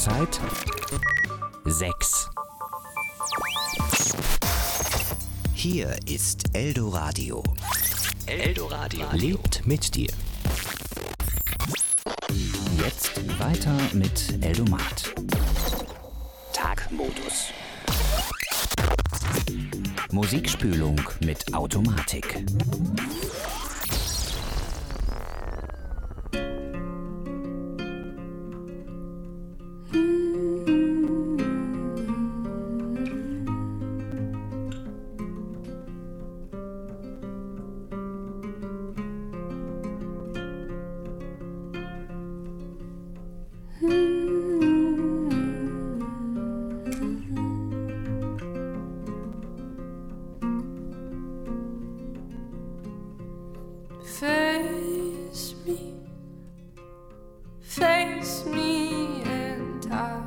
Uhrzeit 6. Hier ist Eldoradio. Eldoradio lebt mit dir. Jetzt weiter mit Eldomat. Tagmodus. Musikspülung mit Automatik. Face me entirely.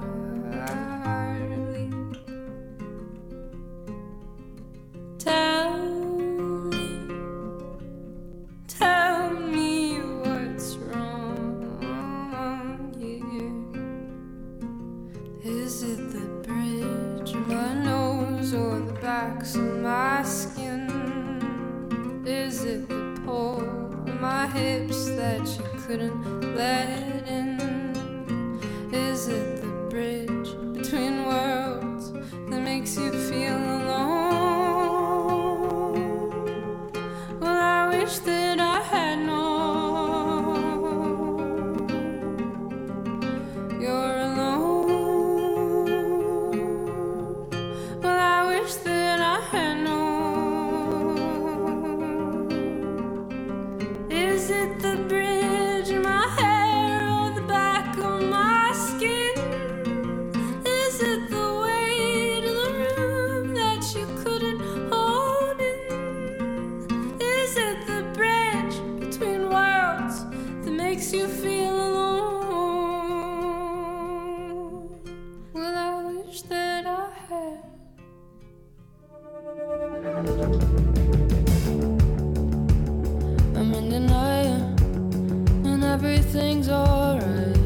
Tell me what's wrong here. Is it the bridge of my nose or the backs of my skin? Is it the pull of my hips that you couldn't let in? Is it the bridge between worlds that makes you feel alone? Well, I wish that I had known you're alone. Well, I wish that I had known. Is it the bridge in my hair or the back of my skin? Is it the weight of the room that you couldn't hold in? Is it the bridge between worlds that makes you feel alone? Well, I wish that I had. I'm in denial and everything's alright.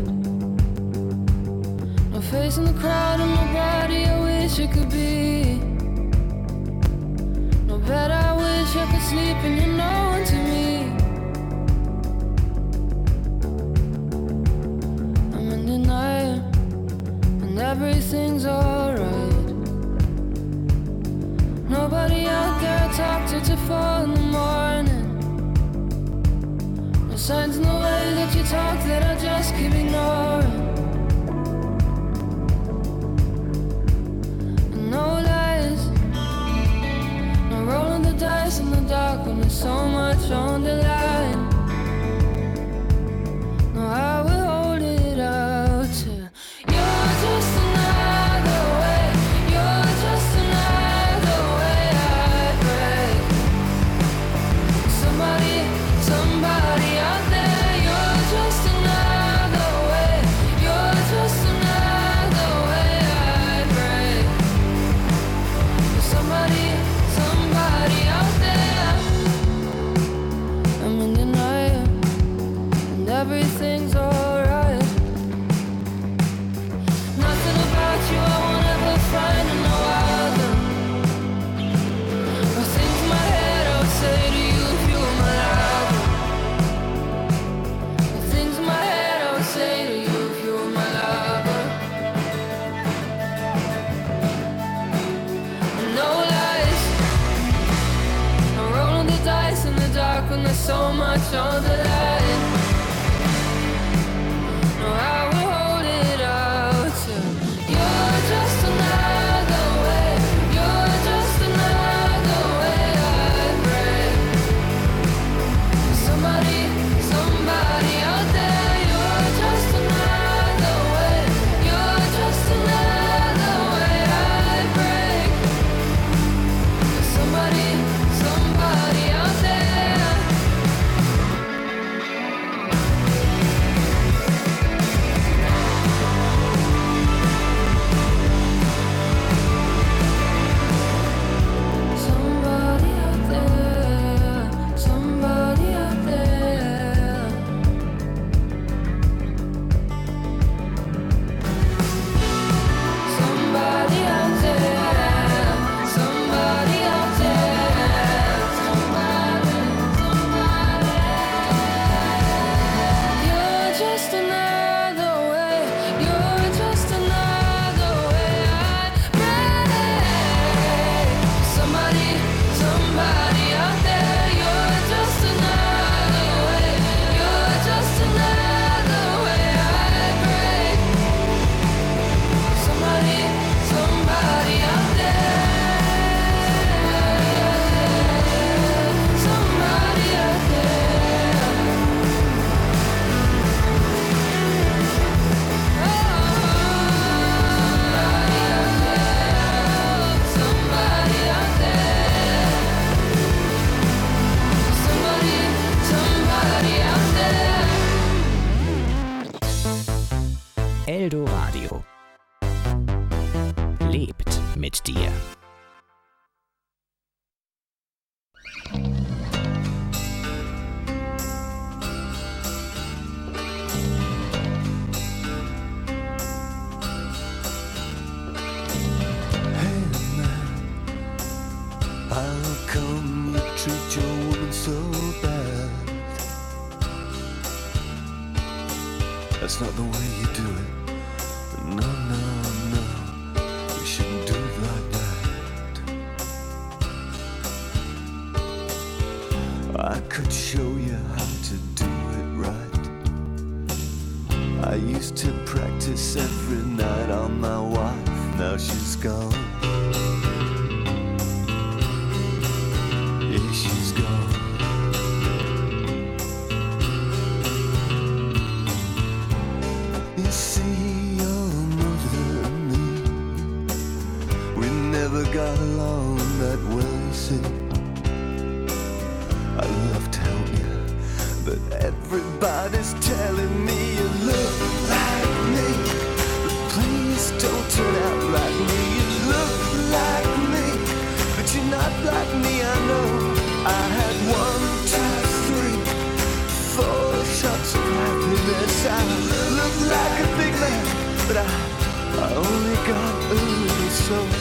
No face in the crowd and nobody I wish I could be. No bed I wish I could sleep in, you're no one to me. I'm in denial and everything's alright. Nobody out there I talk to 4 in the morning. No signs in the way that you talk that I just keep ignoring. And no lies, no rolling the dice in the dark when there's so much on the line. No, I will hold it out till you're just another way. You're just another way I break. Somebody out there, you're just another way. You're just another way I break. Somebody out there. I'm in denial and everything's alright. Nothing about you I won't ever find in no other. Or things in my head I would say to you if you were my lover. The things in my head I would say to you if you were my lover. No lies, I'm rolling the dice in the dark when there's so much on the line. No, I will hold it out till you're just another way. You're just another way I break. Somebody out there, you're just another way. You're just another way I break. Somebody out there. That's not the way you do it. No, no, no, you shouldn't do it like that. I could show you how to do it right. I used to practice every night on my wife. Now she's gone. Yeah, she's gone. You see, your mother and me, we never got along that well, you see. I'd love to help you, but everybody's telling me you look like me. But please don't turn out like me. You look like me, but you're not like me, I know. I had 1, 2, 3, 4 shots of happiness. I look like a big man, but I only got a little soul.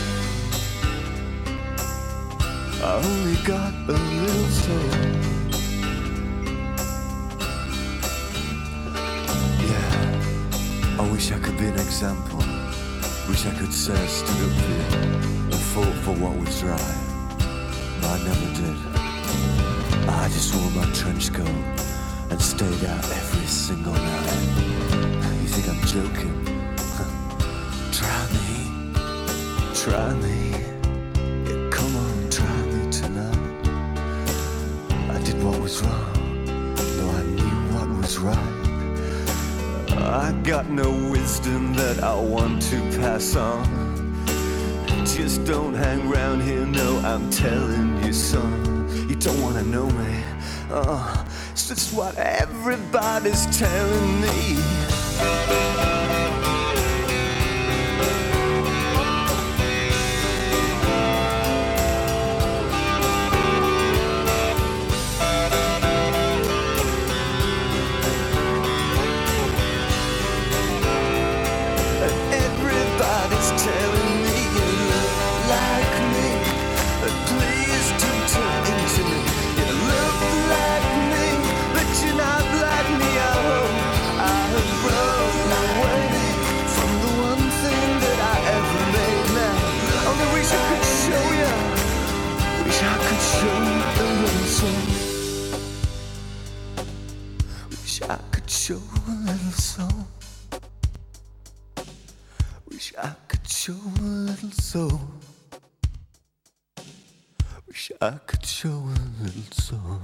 I only got a little soul. Yeah, I wish I could be an example. Wish I could say I stood up here and fought for what was right. But I never did. I just wore my trench coat and stayed out every single night. You think I'm joking? Try me, try me. Yeah, come on, try me tonight. I did what was wrong, though I knew what was right. I got no wisdom that I want to pass on. Just don't hang round here, no, I'm telling you, son. You don't wanna know me. It's just what everybody's telling me. Everybody's telling me you look like me. But please don't turn into me. You look like me, but you're not like me. Oh, I have run away from the one thing that I ever made. Now, only wish I could show you. Wish I could show you a little soul. Wish I could show a little soul. Wish I could show a little soul. Wish I could show a little soul.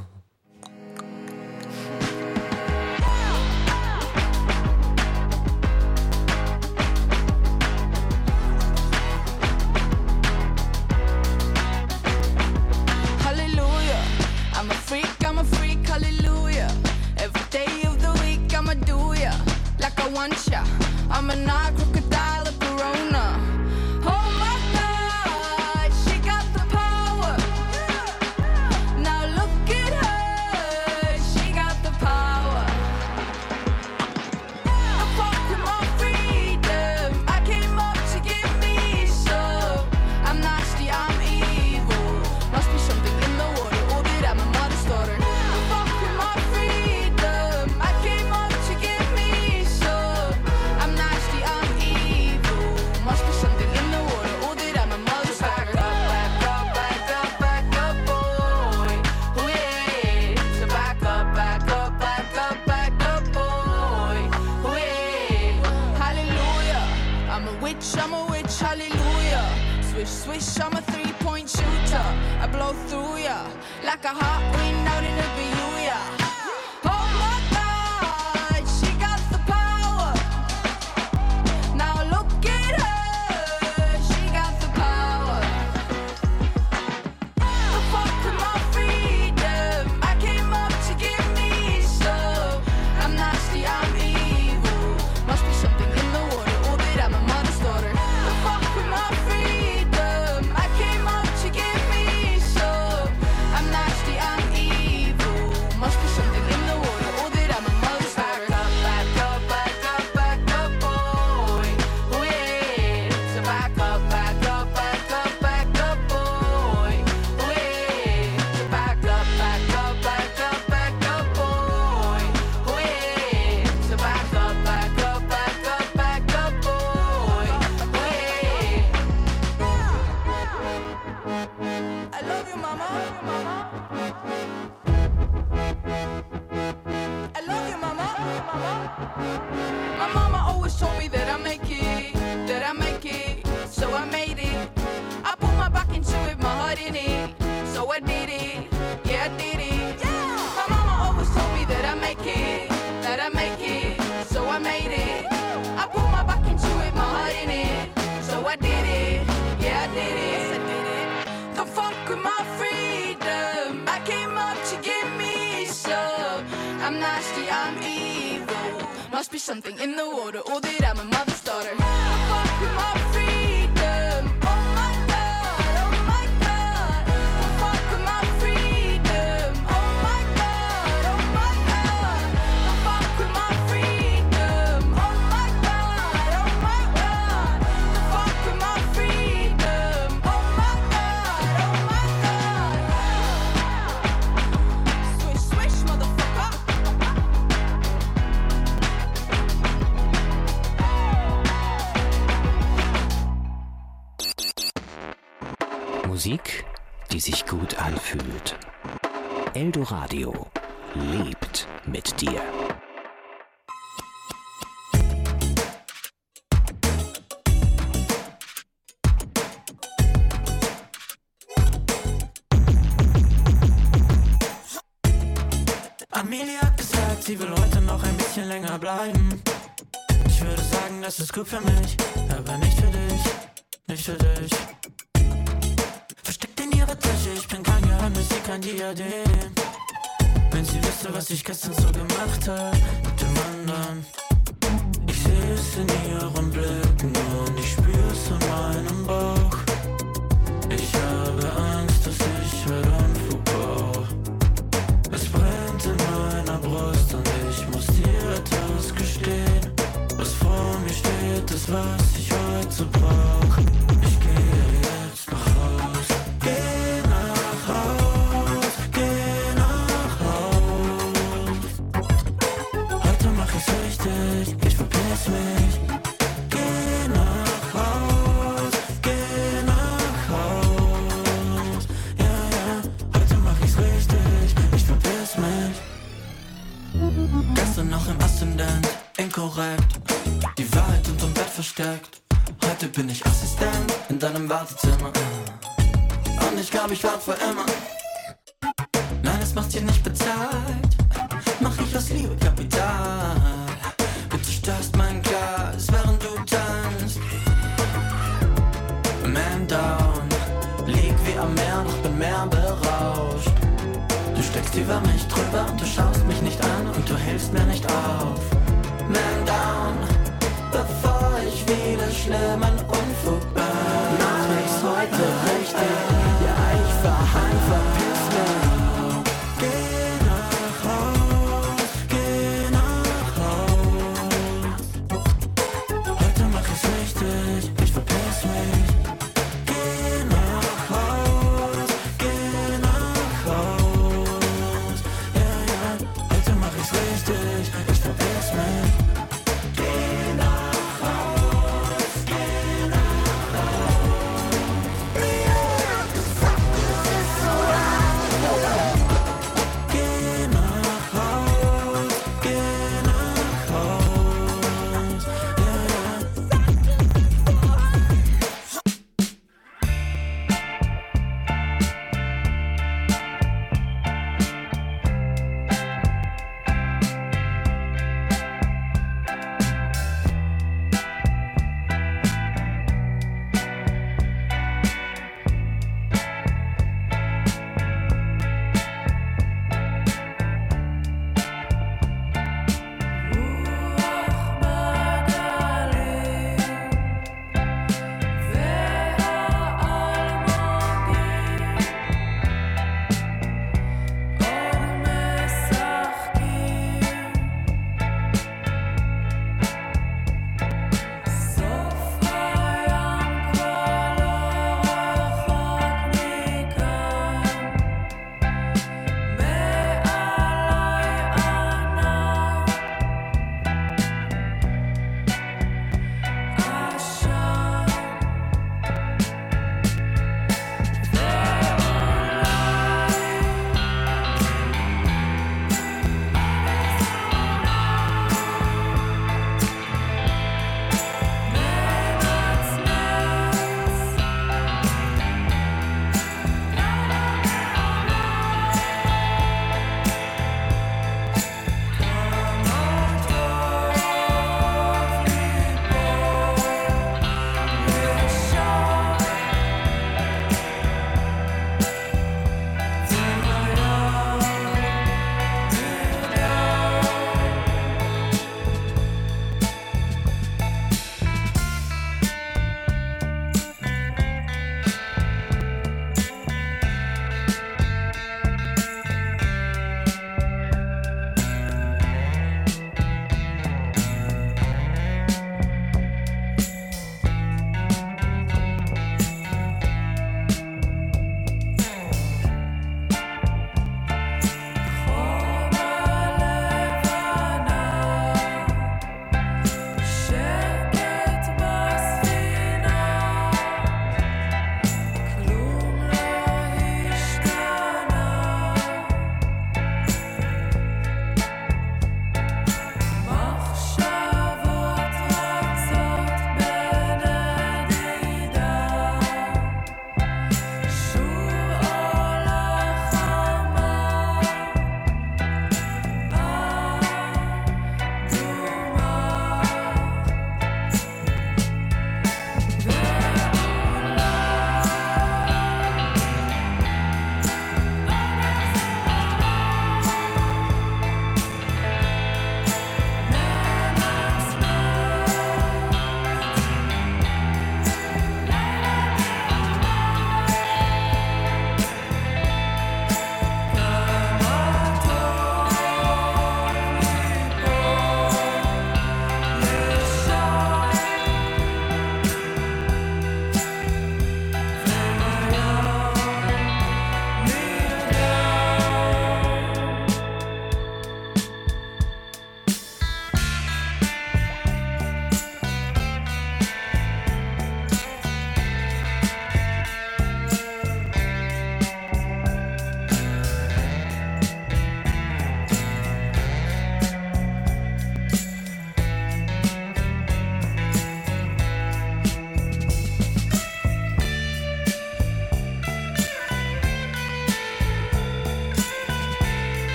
Hallelujah, I'm a freak, hallelujah. Every day of the week I'ma do ya like I want ya. I'm a not crocodile of Corona. Oh my God, she got the power. Now look at her, she got the power. I fought with my freedom, I came up to give me some. I'm nasty, I'm evil. Must be something in the water, or that I'm a mother's daughter. I fought with my freedom, I came up to give me some. I'm nasty, I'm evil. Must be something in the water, or that I'm a mother's daughter. Back up, back up, back up, boy. Oh yeah. So back up, back up, back up, back up, boy. Oh yeah. Hallelujah. I'm a witch, hallelujah. Swish, swish, I'm a 3-point shooter. I blow through ya like a hot wind out in a Bermuda. Oh my God, she got the power. Now look at her, she got the power. I fought for my freedom, I came up to give me some. I'm nasty, I'm evil. Must be something in the water, or that I'm a mother's daughter. I fought for my freedom, I came up to give me some. I'm nasty, I'm evil. I did it, yeah I did it. My mama always told me that I make it, so I made it. I put my back into it, my heart in it, so I did it, yeah I did it. Yes, I did it. Don't fuck with my freedom, I came up to give me some. I'm nasty, I'm evil, must be something in the water, or that I'm a mother's daughter. Don't fuck with my freedom, oh my god, oh my god. Don't fuck with my freedom, oh my god, oh my god. Don't fuck with my freedom, oh my god, oh my god. Don't fuck with my freedom, oh my god, oh my god. Swish, swish, motherfucker. Musik, die sich gut anfühlt. Eldoradio lebt mit dir. Amelia hat gesagt, sie will heute noch ein bisschen länger bleiben. Ich würde sagen, das ist gut für mich, aber nicht für dich, nicht für dich. Versteckt in ihrer Tasche, ich bin kein Geheimnis, sie kein Diadem. Wenn sie wüsste, was ich gestern so gemacht habe mit dem anderen. Ich sehe es in ihren Blicken und ich spüre es in meinem Bauch. Ich habe Angst, dass ich heute Unfug baue. Es brennt in meiner Brust und ich muss dir etwas gestehen. Was vor mir steht, ist was ich heute so brauch. Ich gehe jetzt nach Haus. Geh nach Haus, geh nach Haus. Heute mach ich's richtig, ich verpiss mich. Geh nach Haus, geh nach Haus. Ja, ja, heute mach ich's richtig, ich verpiss mich. Gestern noch im Aszendent, inkorrekt. Die Wahrheit unterm Bett versteckt. Heute bin ich Assistent in deinem Wartezimmer. Und ich glaub, ich wart für immer. Nein, es macht dir nicht bezahlt. Mach ich aus Liebe Kapital. Du zerstörst mein Glas, während du tanzt. Man down, lieg wie am Meer, noch bin mehr berauscht. Du steckst über mich drüber und du schaust mich nicht an und du hilfst mir nicht auf. Man down, bevor ich wieder schlimm und Unfug bin. Mach ich's heute richtig, ja ich fahr heim, verpiss mich. Geh nach Haus, geh nach Haus. Heute mach ich's richtig, ich verpiss mich. Geh nach Haus, geh nach Haus. Ja, ja, heute mach ich's richtig, ich verpiss mich.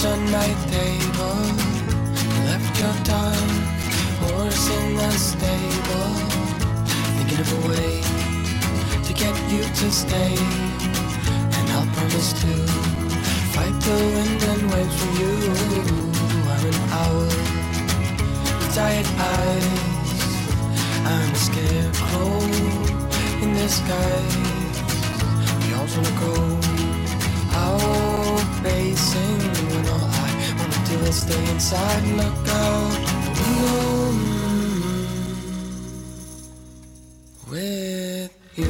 cards on my table. You left your dark horse in the stable, thinking of a way to get you to stay. And I'll promise to fight the wind and waves from you. I'm an owl with tired eyes. I'm a scarecrow in disguise. We all wanna go out racing when all I wanna do is stay inside and look out the window with you.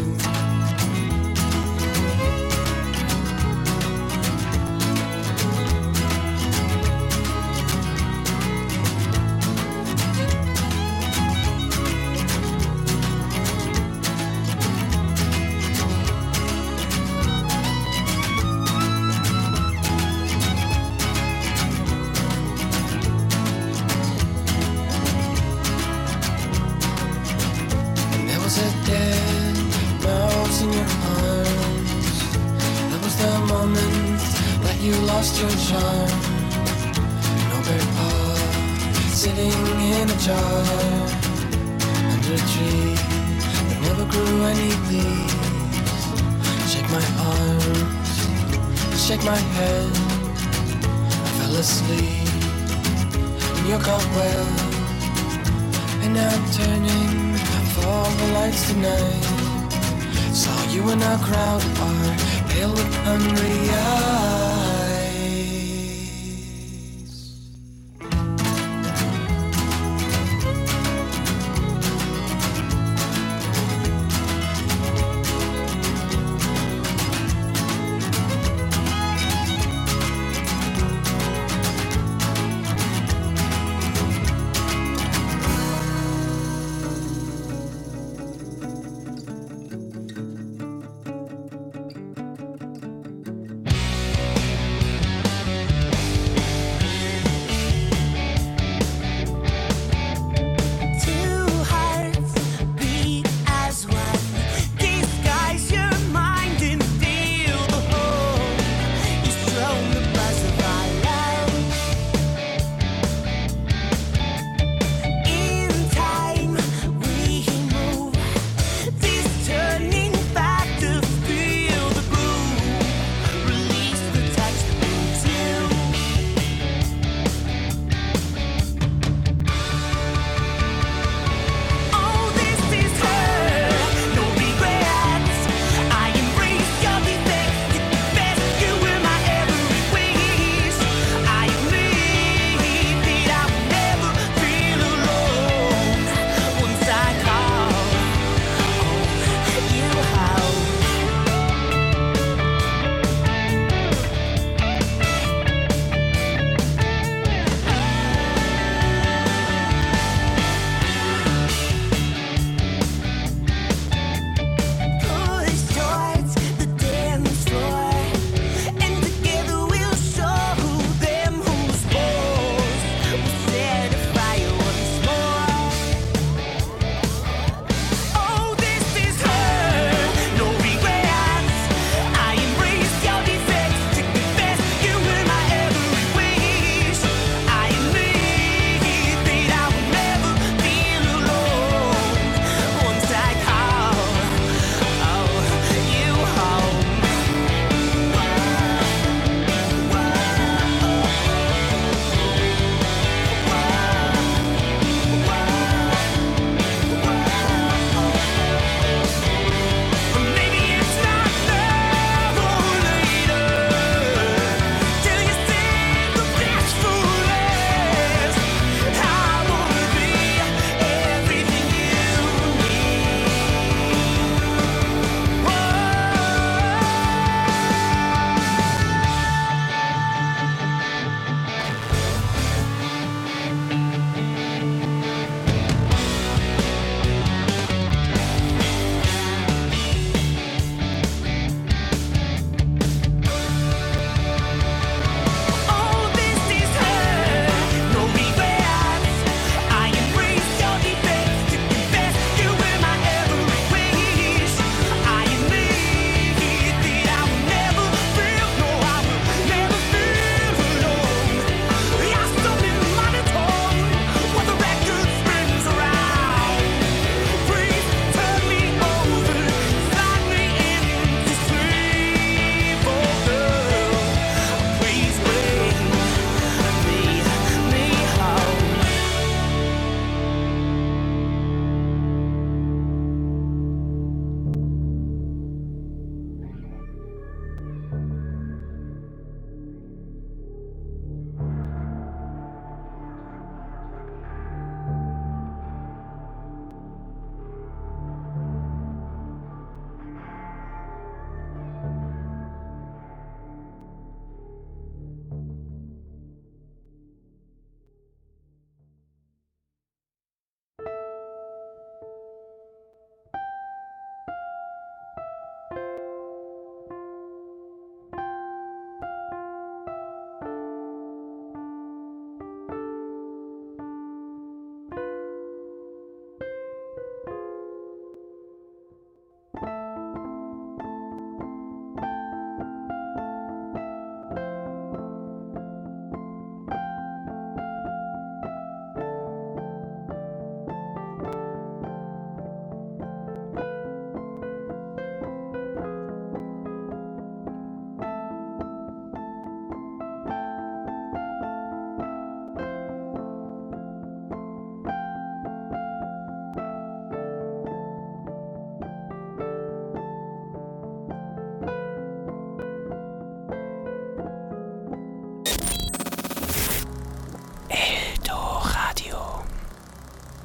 You lost your charm. No bird paw sitting in a jar under a tree that never grew any leaves. Shake my arms, shake my head. I fell asleep in your cobweb, and now I'm turning for the lights tonight. Saw you in a crowd bar, pale with hungry eyes.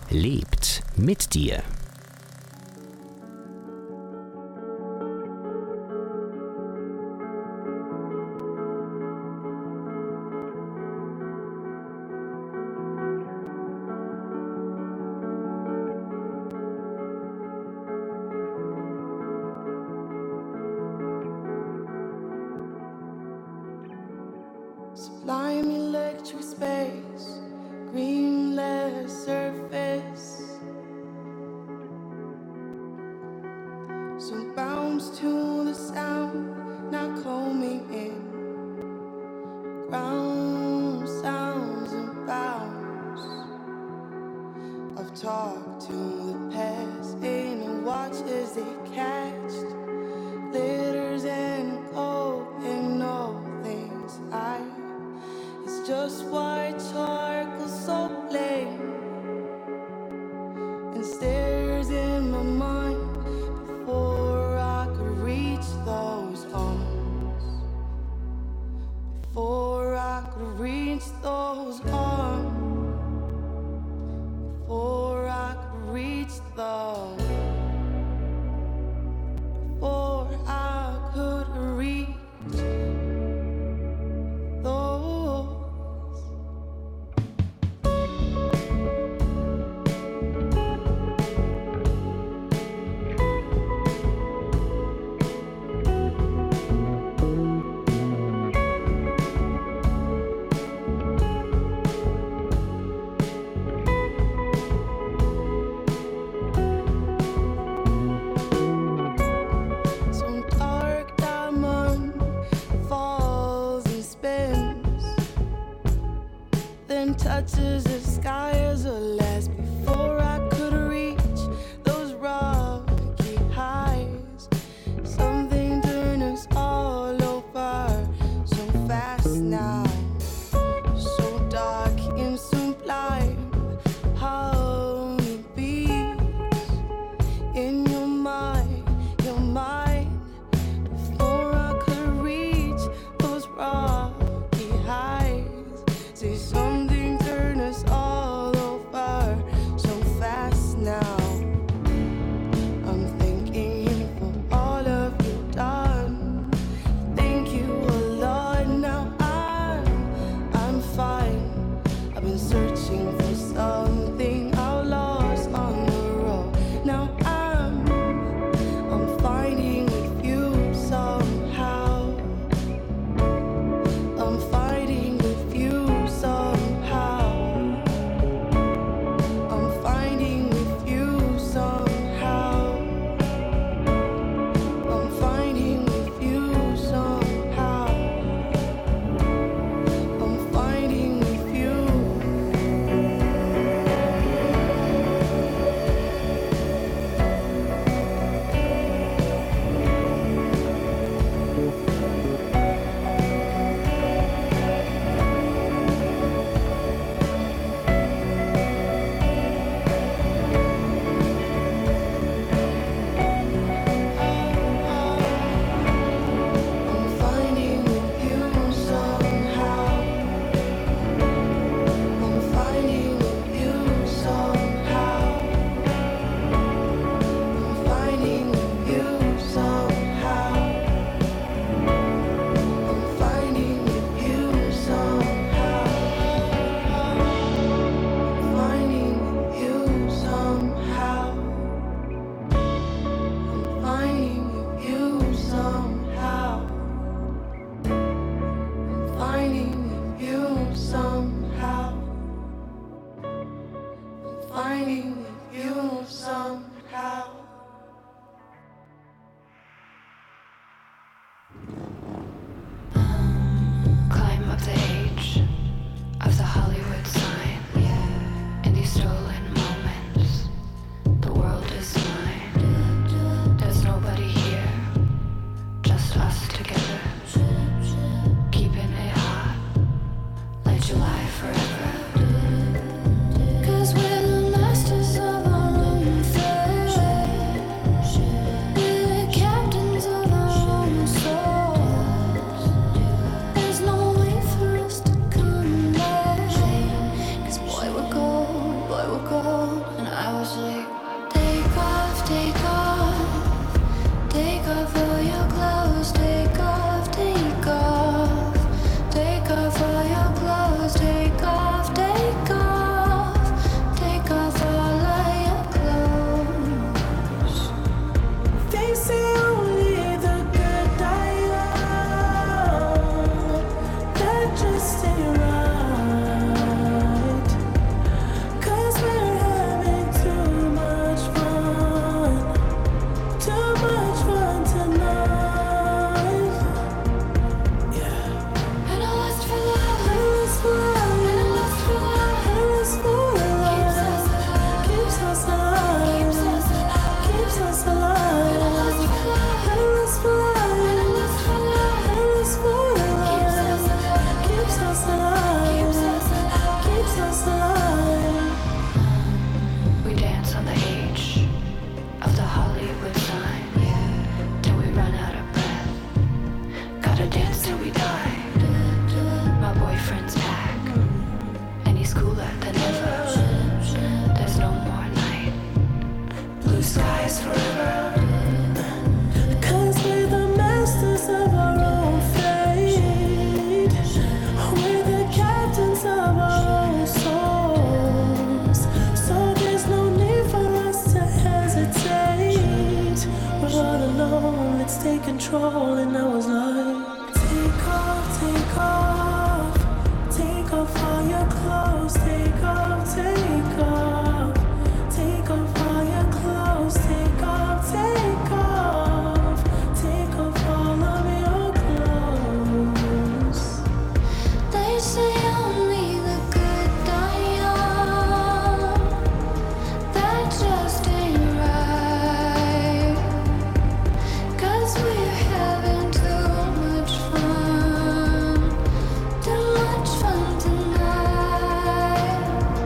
lebt mit dir. Sublime electric space, greenless surface. So bounce to the sound, not combing in. Ground sounds and bounds. I've talked to the past and watched as they catched. Glitters and gold and all things it's just white charcoal so plain and stares in my mind before I could reach those arms. Before I could reach those arms. Before I could reach those. Before I could reach those. Some dark diamond falls and spins, then touches the sky as a last before I could reach those rocky heights. Something turned us all over so fast now, so dark and so blind. How it beats in your mind, your mind. Before I could reach those rocky heights, say something turned us all over so fast now. I'm thanking for all of you done. Thank you a lot. Now I'm fine. I've been searching for something I lost on the road. Now I'm fighting with you somehow. I'm fighting with you somehow. control, and I was like, take off, take off, take off all your clothes, take off, take off, take off all your clothes, take off, take off, take off all of your clothes. They say only the good die young. That just ain't right. 'Cause we're having too much fun. Too much fun tonight.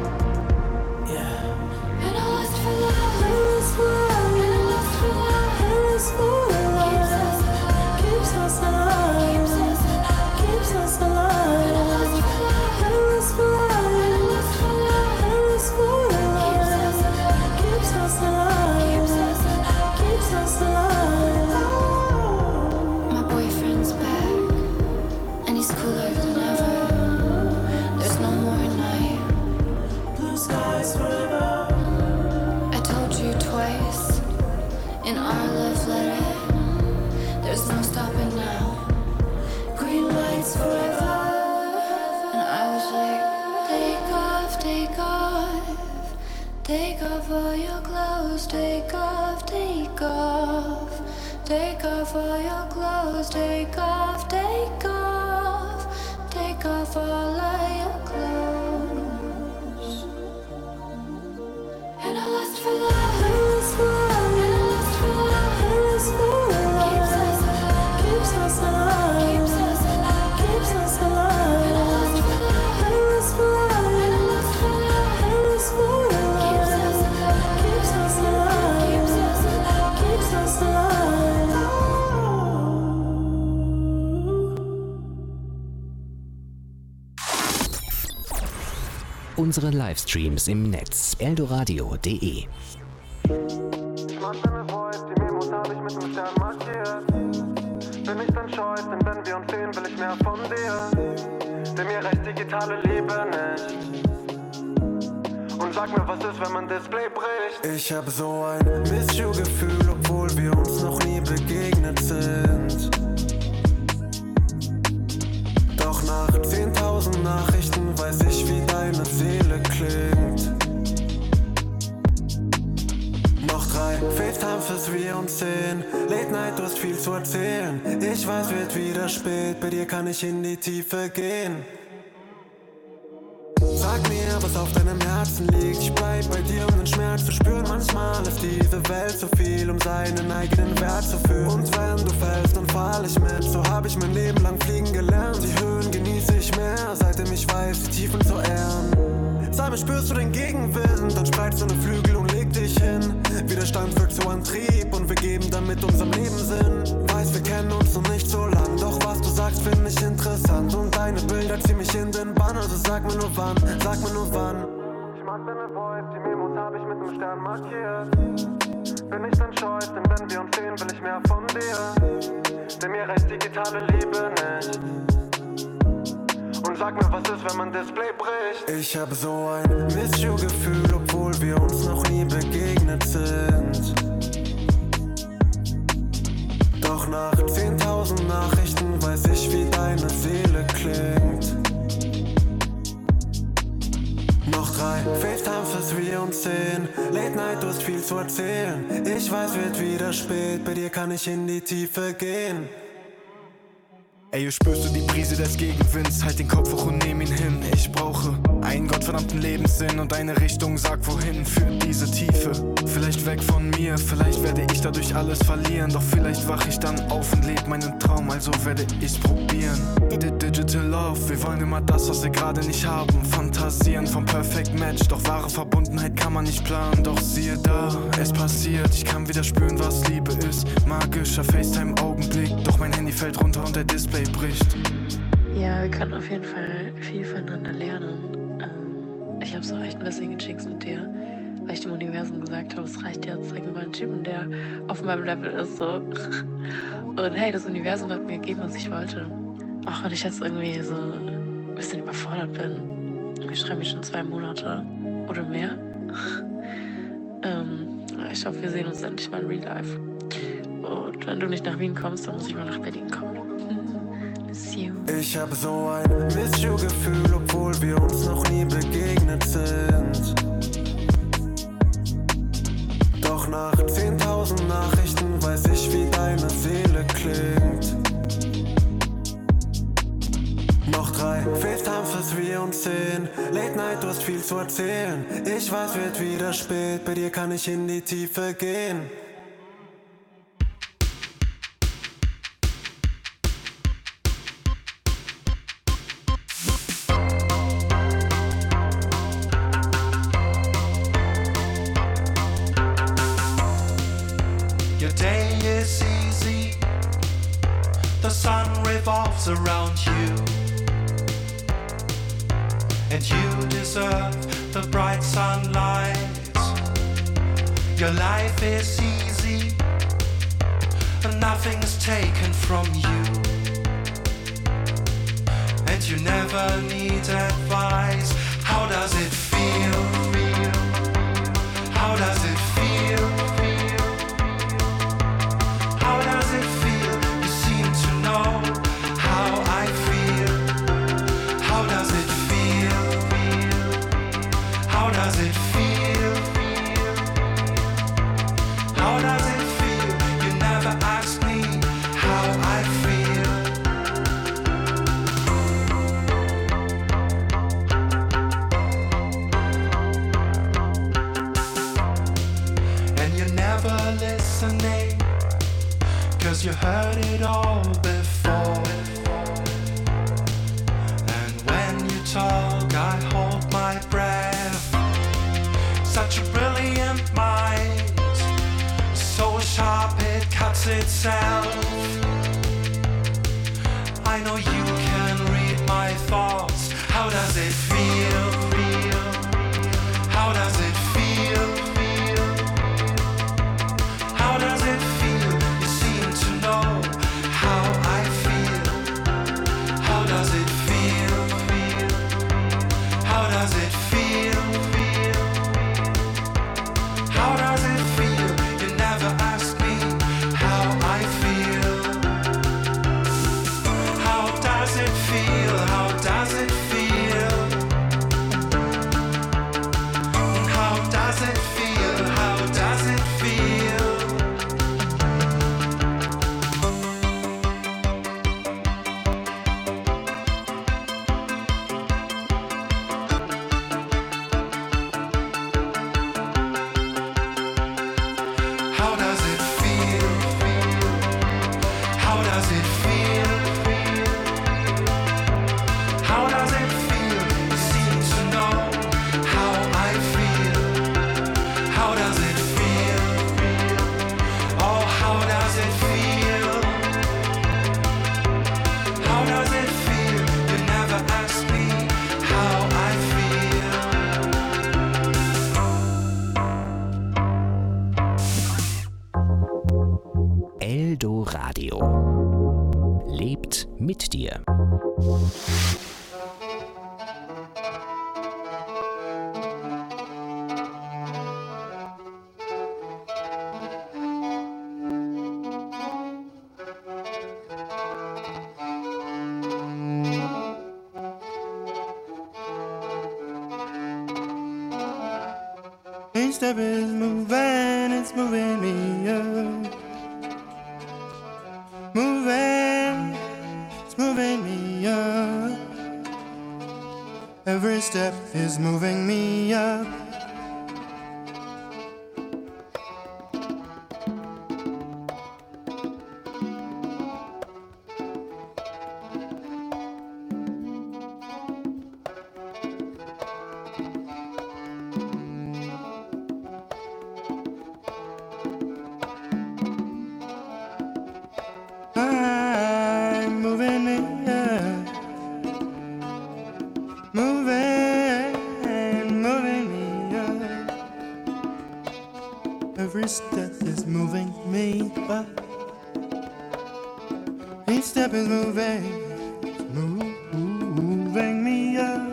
Yeah. And I lost for love. And I lost for love. Keeps us alive. Keeps us alive. Keeps us alive. And I lost for love. Endless fire. And I lost for love. Endless fire. Keeps us alive. Keeps us alive. Keeps us alive. Keeps us alive. My boyfriend's back, and he's cooler than ever. There's no more night. Blue skies forever. I told you twice in our love letter. There's no stopping now. Green lights forever. And I was like, take off, take off, take off all your clothes, take off, take off, take off all your clothes, take off, take off, take off all of your clothes. And I lust for love, Endless fire. and I lust for love. Endless fire. Keeps us alive, Keeps us alive. keeps us alive. Keeps us alive. And I lust for love, Endless fire. and I lust for love. Endless fire. Keeps us alive, Keeps us alive. keeps us alive. Keeps us alive. Unsere Livestreams im Netz eldoradio.de. Ich mag deine Voice, die Memos hab ich mit dem Stern markiert. Bin ich dann scheu, denn wenn wir uns sehen, will ich mehr von dir. Denn mir reicht digitale Liebe nicht. Und sag mir, was ist, wenn mein Display bricht? Ich hab so ein Miss-You-Gefühl, obwohl wir uns noch nie begegnet sind. Doch nach 10.000 Nachrichten weiß ich, wie deine Seele klingt. Noch 3 FaceTime, bis wir uns sehen. Late Night, du hast viel zu erzählen. Ich weiß, wird wieder spät, bei dir kann ich in die Tiefe gehen. Sag mir, was auf deinem Herzen liegt. Ich bleib bei dir, um den Schmerz zu spüren. Manchmal ist diese Welt zu viel, um seinen eigenen Wert zu fühlen. Und wenn du fällst, dann fall ich mit. So hab ich mein Leben lang fliegen gelernt. Die Höhen genieße ich mehr, seitdem ich weiß, die Tiefen zu ehren. Sag mir, spürst du den Gegenwind? Dann spreizst du deine Flügel und leg dich hin. Widerstand wird zu Antrieb und wir geben damit unserem Leben Sinn. Weiß, wir kennen uns noch nicht so lang, doch was du sagst, find ich interessant. Und deine Bilder ziehen mich in den Bann, also sag mir nur wann, sag mir nur wann. Ich mag deine Voice, die Memos hab ich mit dem Stern markiert. Bin ich dann scheu, denn wenn wir uns sehen, will ich mehr von dir. Denn mir reicht digitale Liebe nicht. Und sag mir, was ist, wenn mein Display bricht? Ich hab so ein Miss-You-Gefühl, obwohl wir uns noch nie begegnet sind. Doch nach 10.000 Nachrichten weiß ich, wie deine Seele klingt. Noch 3 FaceTime, bis wir uns sehen. Late Night, du hast viel zu erzählen. Ich weiß, wird wieder spät, bei dir kann ich in die Tiefe gehen. Ey, hier spürst du die Brise des Gegenwinds, halt den Kopf hoch und nehm ihn hin. Ich brauche einen gottverdammten Lebenssinn und eine Richtung, sag wohin, fühl diese Tiefe. Vielleicht weg von mir, vielleicht werde ich dadurch alles verlieren. Doch vielleicht wach ich dann auf und leb meinen Traum, also werde ich's probieren. Digital Love, wir wollen immer das, was wir gerade nicht haben. Fantasieren vom Perfect Match, doch wahre Verbundenheit kann man nicht planen. Doch siehe da, es passiert, ich kann wieder spüren, was Liebe ist. Magischer FaceTime-Augenblick, doch mein Handy fällt runter und der Display bricht. Ja, wir können auf jeden Fall viel voneinander lernen. Ich hab's auch echt ein bisschen gechickt mit dir, weil ich dem Universum gesagt habe, es reicht jetzt, zeig mir mal einen Typen, der auf meinem Level ist, so. Und hey, das Universum hat mir gegeben, was ich wollte. Auch wenn ich jetzt irgendwie so ein bisschen überfordert bin. Ich schreibe mich schon 2 Monate oder mehr. Ich hoffe, wir sehen uns endlich mal in Real Life. Und wenn du nicht nach Wien kommst, dann muss ich mal nach Berlin kommen. Miss you. Ich hab so ein Miss-You-Gefühl, obwohl wir uns noch nie begegnet sind. Doch nach 10.000 Nachrichten weiß ich, wie deine Seele klingt. Noch 3 FaceTimes, bis wir uns sehen. Late Night, du hast viel zu erzählen. Ich weiß, wird wieder spät, bei dir kann ich in die Tiefe gehen. Your day is easy. The sun revolves around you. And you deserve the bright sunlight. Your life is easy, and nothing's taken from you. And you never need advice. How does it feel? How does it feel? How does it feel? You seem to know how I feel. How does it feel? How does it feel? How does it feel? You never ask me how I feel. And you're never listening, 'cause you heard it all before. And when you talk, I hold my breath. Such a brilliant mind, so sharp it cuts itself. I know you can read my thoughts. How does it feel? How does it feel? How does it feel? You seem to know how I feel. How does it feel? How does it feel? How does it feel? You never ask me how I feel. How does it feel? How does it feel? How does it feel? How does it feel? How does it feel? How does it feel? How does it feel? You seem to know how I feel. How does it feel? Oh, how does it feel? How does it feel? You never ask me how I feel. Eldoradio. Lebt mit dir. Each step is moving, it's moving me up. Moving, it's moving me up. Every step is moving me up. I'm moving in, moving, moving me up. Every step is moving me up. Each step is moving me up,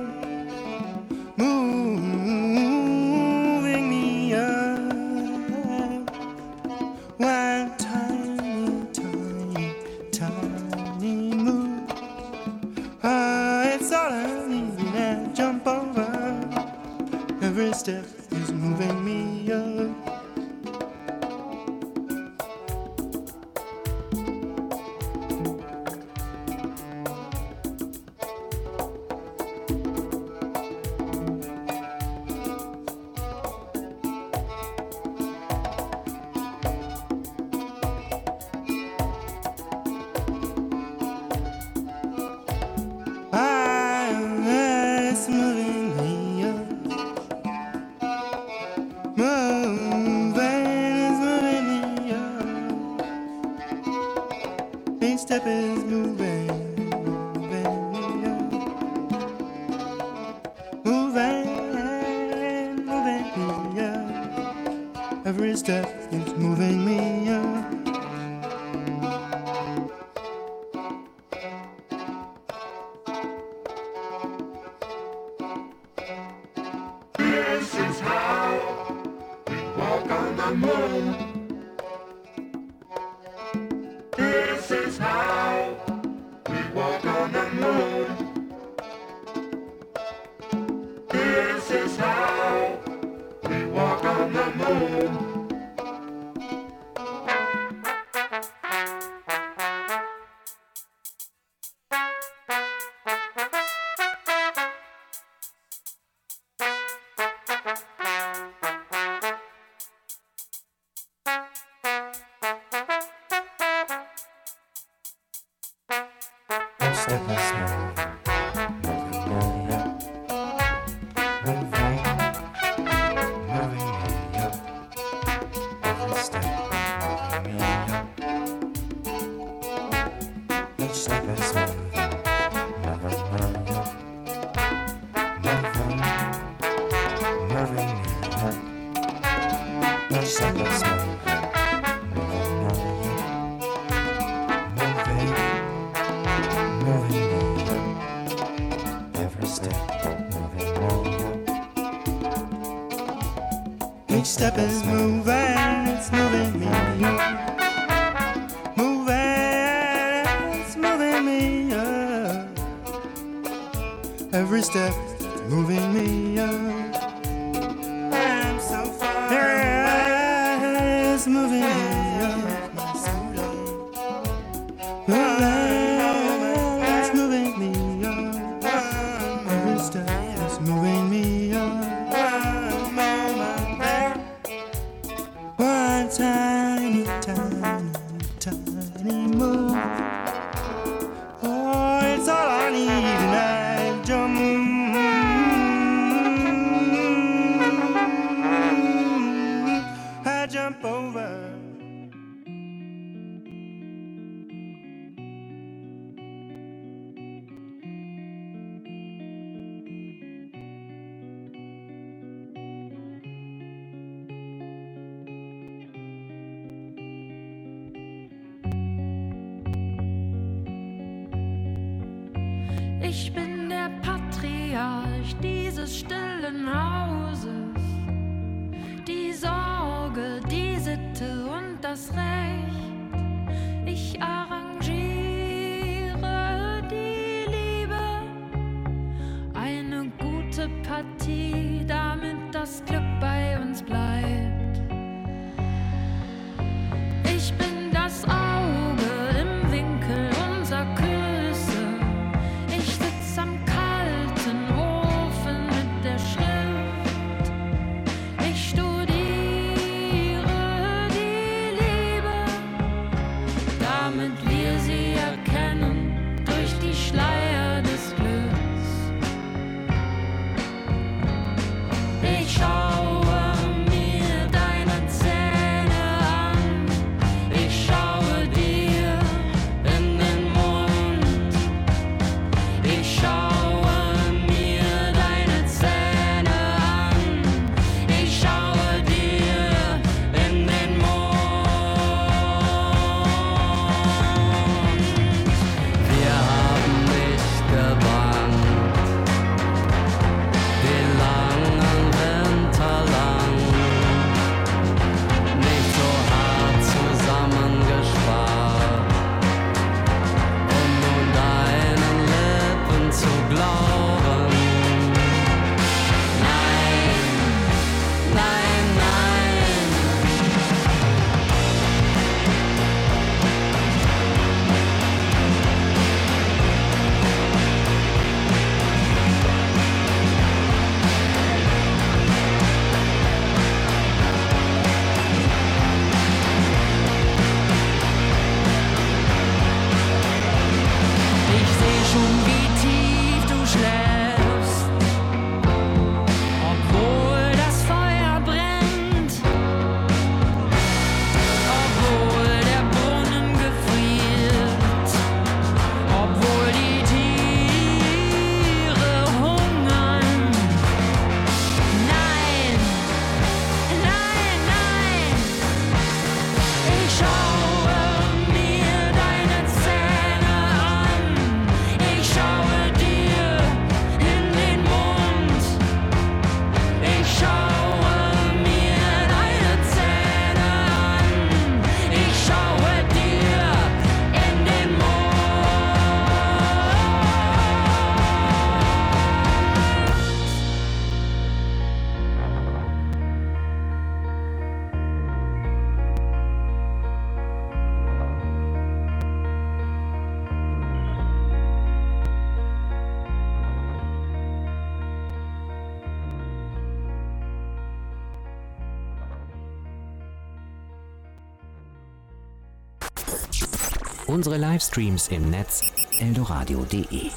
moving me up. One time Every step is moving me up. Step is moving, moving me up. Moving, moving me up. Every step is moving me up. This is how we walk on the moon. This is how we walk on the moon. This is how we walk on the moon. Each step is moving, it's moving me up. Moving, it's moving me up. Every step is moving me up. I'm so far away. It's moving me up. Moving, it's moving me up. Every step is moving me up. One tiny, tiny, tiny move. Oh, it's all I need, and I jump over. Ich bin der Patriarch dieses stillen Hauses. Die Sorge, die Sitte und das Recht. Ich arrangiere die Liebe. Eine gute Partie, damit das Glück bei uns bleibt. Ich bin das Auge im Winkel unserer Küsse. Am kalten Ofen mit der Schrift. Ich studiere die Liebe, damit wir sie erkennen durch die Schleier des Glücks. Ich schaue mir Unsere Livestreams im Netz eldoradio.de.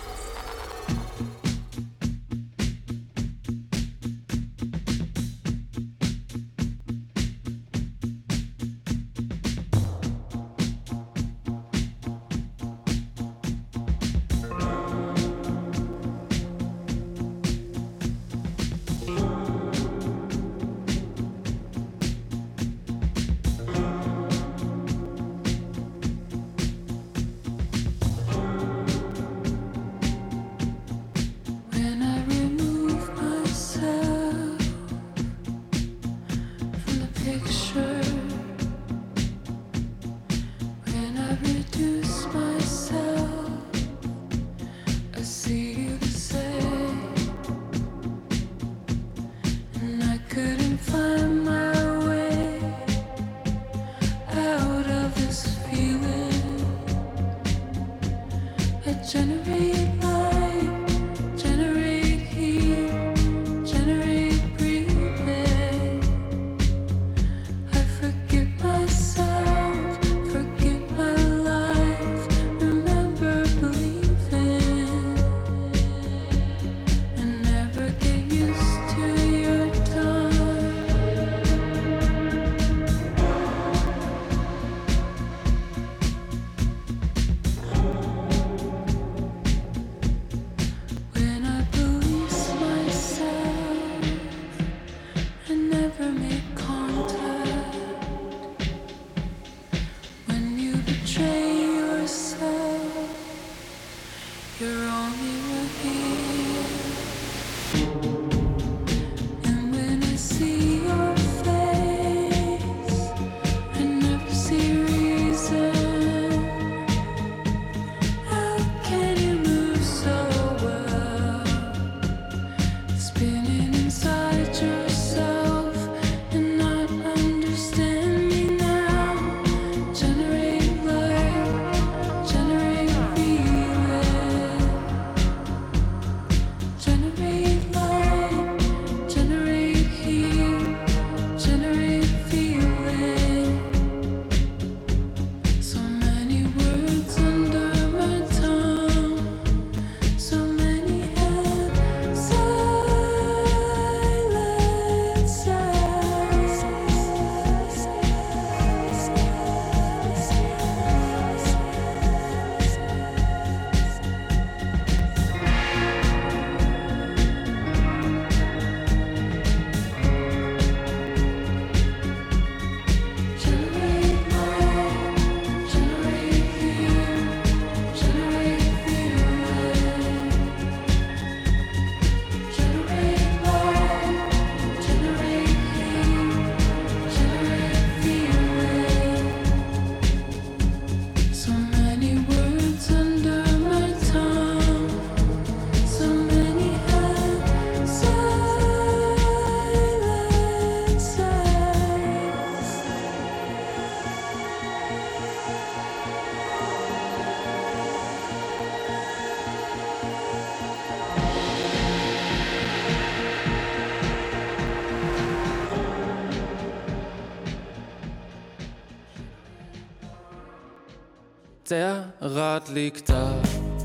Der Rat liegt da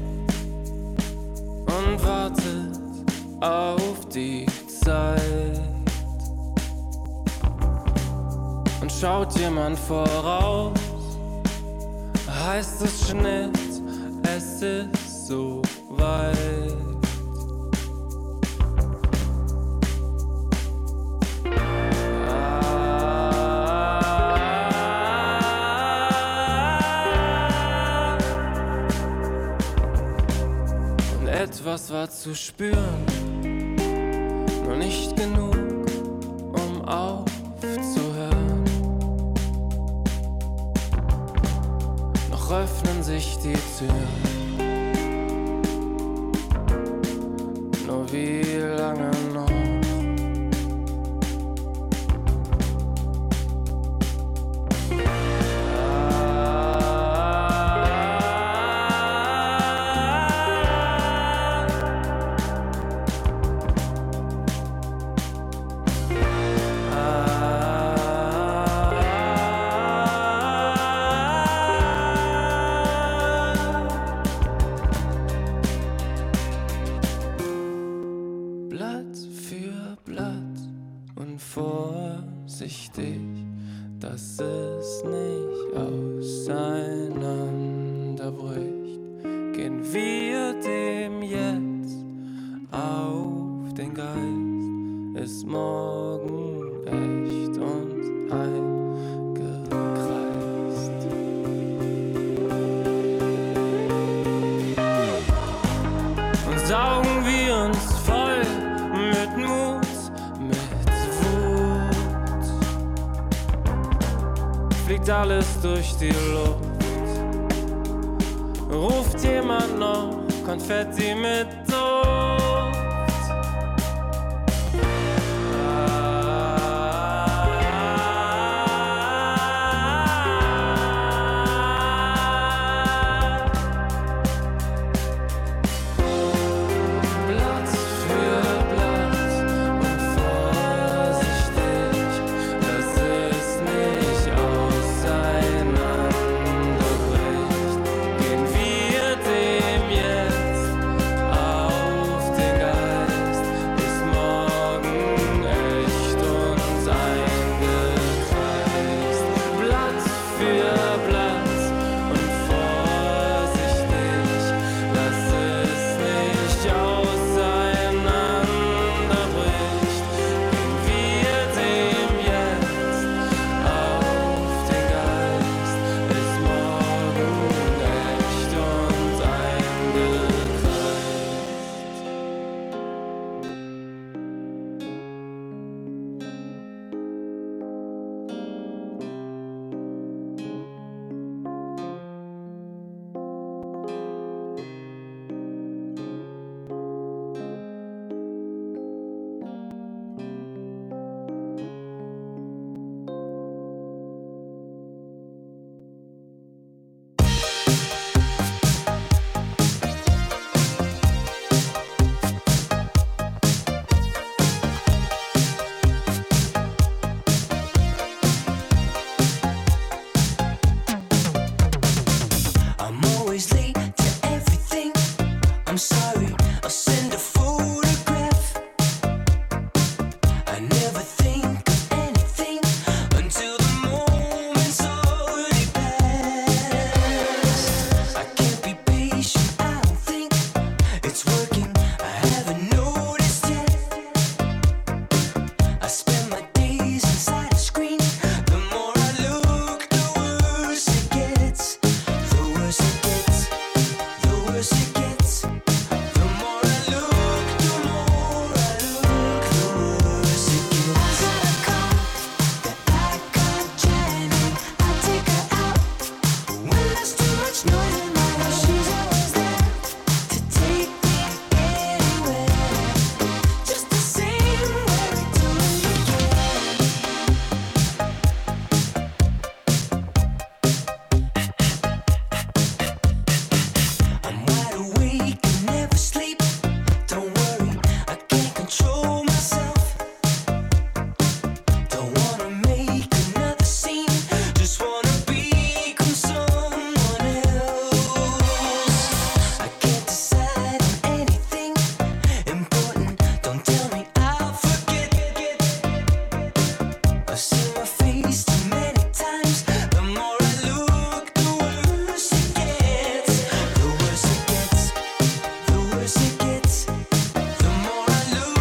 und wartet auf die Zeit. Und schaut jemand voraus, heißt es Schnitt, es ist so weit. Etwas war zu spüren, nur nicht genug, um aufzuhören. Noch öffnen sich die Türen, nur wie lange noch? Blatt für Blatt und vorsichtig, dass es nicht auseinanderbricht, gehen wir dem jetzt auf den Geist, ist morgen echt und eingekreist. Und saugen wir uns voll mit Mut, mit Wut. Fliegt alles durch die Luft. Ruft jemand noch Konfetti mit Tod?